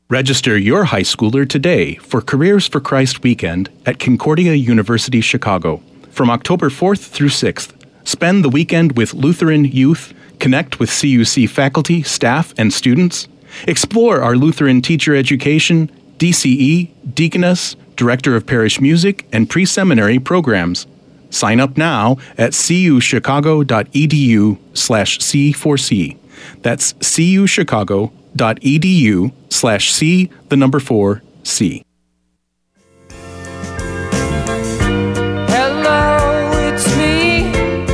Register your high schooler today for Careers for Christ Weekend at Concordia University, Chicago. From October 4th through 6th, spend the weekend with Lutheran youth, connect with CUC faculty, staff, and students, explore our Lutheran teacher education, DCE, Deaconess, Director of Parish Music, and pre-seminary programs. Sign up now at cuchicago.edu/C4C. That's cuchicago.edu/C4C. Hello, it's me.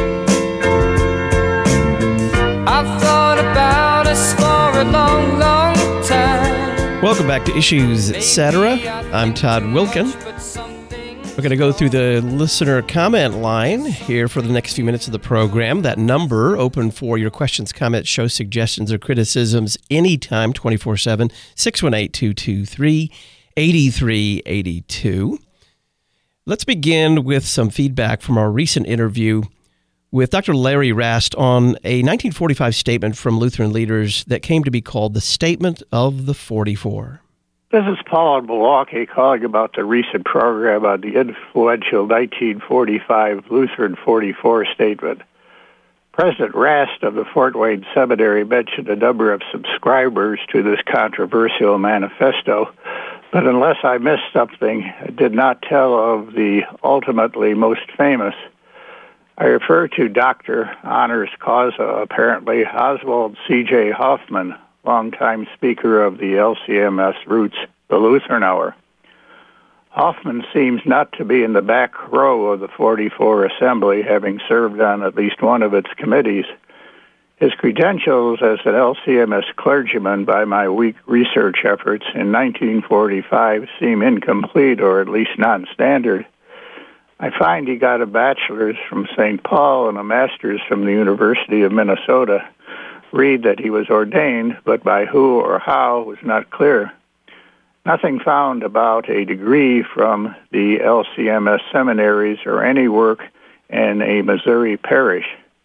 I've thought about us for a long, long time. Welcome back to Issues Etc. I'm Todd Wilkin. We're going to go through the listener comment line here for the next few minutes of the program. That number open for your questions, comments, show suggestions, or criticisms anytime, 24/7, 618-223-8382. Let's begin with some feedback from our recent interview with Dr. Larry Rast on a 1945 statement from Lutheran leaders that came to be called the Statement of the 44. This is Paul in Milwaukee calling about the recent program on the influential 1945 Lutheran 44 statement. President Rast of the Fort Wayne Seminary mentioned a number of subscribers to this controversial manifesto, but unless I missed something, I did not tell of the ultimately most famous. I refer to Dr. Honors Causa, apparently Oswald C.J. Hoffman, longtime speaker of the LCMS Roots, the Lutheran Hour. Hoffman seems not to be in the back row of the 44 Assembly, having served on at least one of its committees. His credentials as an LCMS clergyman by my weak research efforts in 1945 seem incomplete or at least non-standard. I find he got a bachelor's from St. Paul and a master's from the University of Minnesota. Read that he was ordained, but by who or how was not clear. Nothing found about a degree from the LCMS seminaries or any work in a Missouri parish.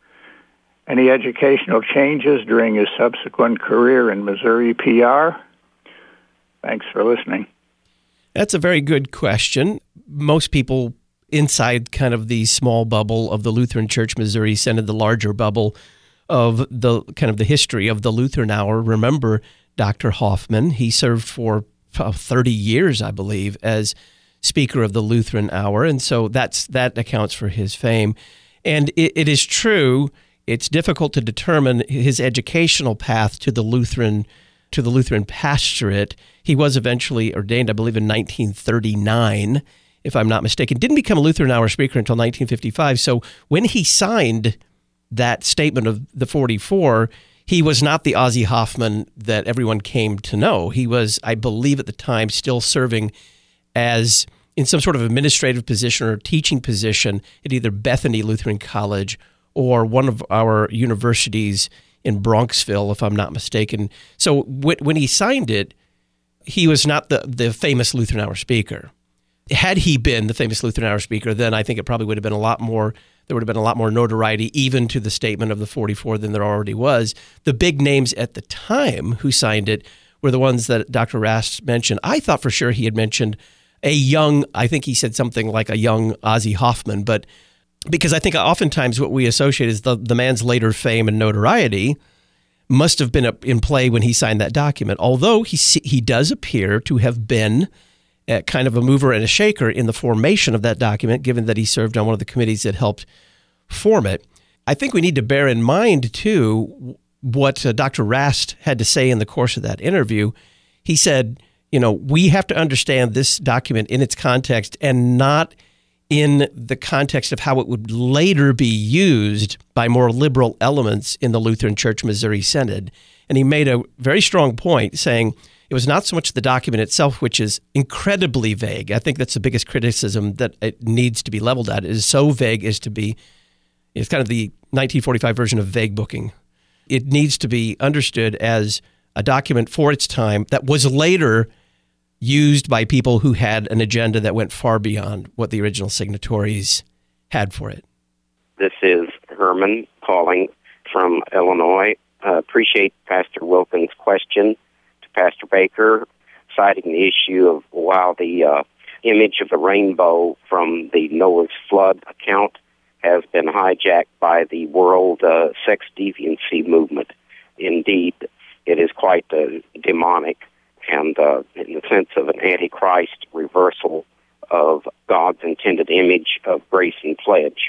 Any educational changes during his subsequent career in Missouri PR? Thanks for listening. That's a very good question. Most people inside kind of the small bubble of the Lutheran Church Missouri Synod, the larger bubble of the kind of the history of the Lutheran Hour, remember Dr. Hoffman. He served for 30 years, I believe, as speaker of the Lutheran Hour, and so that accounts for his fame. And it is true, it's difficult to determine his educational path to the Lutheran pastorate. He was eventually ordained, I believe, in 1939, if I'm not mistaken. Didn't become a Lutheran Hour speaker until 1955. So when he signed that statement of the 44, he was not the Ozzy Hoffman that everyone came to know. He was, I believe at the time, still serving as in some sort of administrative position or teaching position at either Bethany Lutheran College or one of our universities in Bronxville, if I'm not mistaken. So when he signed it, he was not the famous Lutheran Hour speaker. Had he been the famous Lutheran Hour speaker, then I think it probably would have been a lot more. There would have been a lot more notoriety even to the statement of the 44 than there already was. The big names at the time who signed it were the ones that Dr. Rast mentioned. I thought for sure he had mentioned I think he said something like a young Ozzy Hoffman, but because I think oftentimes what we associate is the man's later fame and notoriety must have been in play when he signed that document, although he does appear to have been kind of a mover and a shaker in the formation of that document, given that he served on one of the committees that helped form it. I think we need to bear in mind, too, what Dr. Rast had to say in the course of that interview. He said, we have to understand this document in its context and not in the context of how it would later be used by more liberal elements in the Lutheran Church Missouri Synod. And he made a very strong point saying, it was not so much the document itself, which is incredibly vague. I think that's the biggest criticism that it needs to be leveled at. It is so vague as to be, it's kind of the 1945 version of vague booking. It needs to be understood as a document for its time that was later used by people who had an agenda that went far beyond what the original signatories had for it. This is Herman calling from Illinois. Appreciate Pastor Wilkins' question to Pastor Baker. citing the issue of while the image of the rainbow from the Noah's flood account has been hijacked by the world sex deviancy movement. Indeed, it is quite demonic and in the sense of an antichrist reversal of God's intended image of grace and pledge.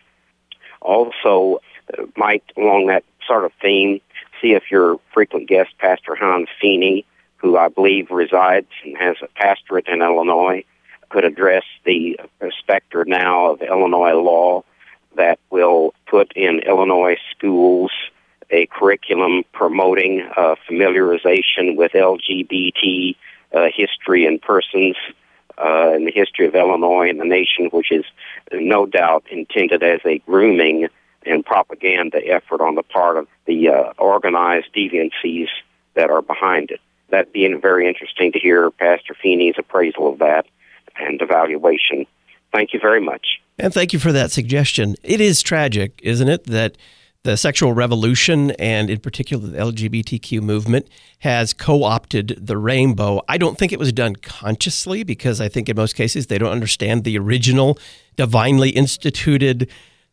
Also, might, along that sort of theme, see if your frequent guest, Pastor Hans Feeney, who I believe resides and has a pastorate in Illinois, could address the specter now of Illinois law that will put in Illinois schools a curriculum promoting familiarization with LGBT history and persons in the history of Illinois and the nation, which is no doubt intended as a grooming and propaganda effort on the part of the organized deviancies that are behind it. That being very interesting to hear Pastor Feeney's appraisal of that and evaluation. Thank you very much. And thank you for that suggestion. It is tragic, isn't it, that the sexual revolution, and in particular the LGBTQ movement, has co-opted the rainbow. I don't think it was done consciously, because I think in most cases they don't understand the original divinely instituted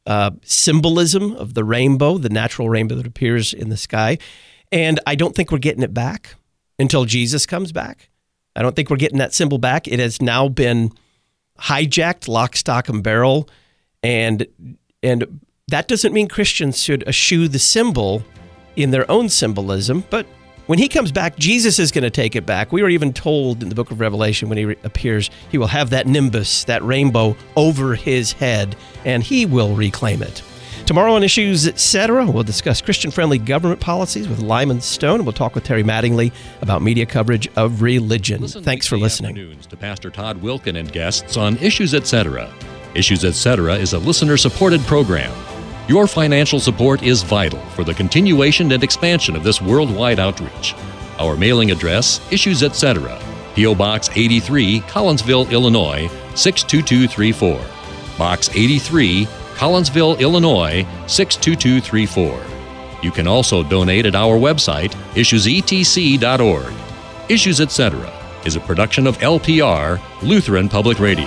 symbolism of the rainbow, the natural rainbow that appears in the sky. And I don't think we're getting it back until Jesus comes back. I don't think we're getting that symbol back. It has now been hijacked, lock, stock, and barrel, and that doesn't mean Christians should eschew the symbol in their own symbolism, but when he comes back, Jesus is going to take it back. We were even told in the book of Revelation when he appears, he will have that nimbus, that rainbow over his head, and he will reclaim it. Tomorrow on Issues Etc., we'll discuss Christian-friendly government policies with Lyman Stone, and we'll talk with Terry Mattingly about media coverage of religion. Thanks for listening. Afternoons to Pastor Todd Wilken and guests on Issues Etc. Issues Etc. is a listener-supported program. Your financial support is vital for the continuation and expansion of this worldwide outreach. Our mailing address, Issues Etc., P.O. Box 83, Collinsville, Illinois, 62234. Box 83, Collinsville, Illinois, 62234. You can also donate at our website, issuesetc.org. Issues Etc. is a production of LPR, Lutheran Public Radio.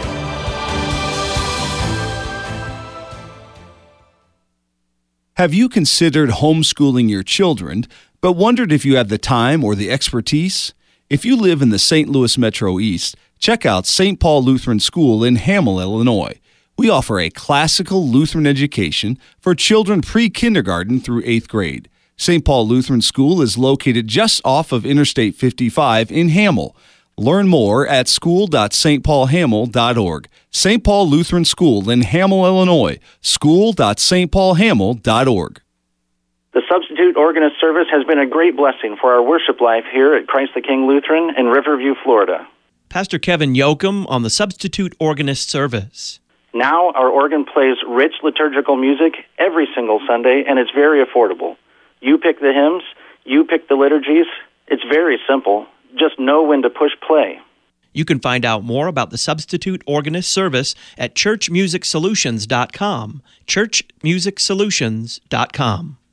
Have you considered homeschooling your children, but wondered if you have the time or the expertise? If you live in the St. Louis Metro East, check out St. Paul Lutheran School in Hamel, Illinois. We offer a classical Lutheran education for children pre-kindergarten through 8th grade. St. Paul Lutheran School is located just off of Interstate 55 in Hamel. Learn more at school.stpaulhamel.org. St. Paul Lutheran School in Hamel, Illinois. school.stpaulhamel.org. The Substitute Organist Service has been a great blessing for our worship life here at Christ the King Lutheran in Riverview, Florida. Pastor Kevin Yoakum on the Substitute Organist Service. Now our organ plays rich liturgical music every single Sunday, and it's very affordable. You pick the hymns, you pick the liturgies. It's very simple. Just know when to push play. You can find out more about the Substitute Organist Service at churchmusicsolutions.com. churchmusicsolutions.com.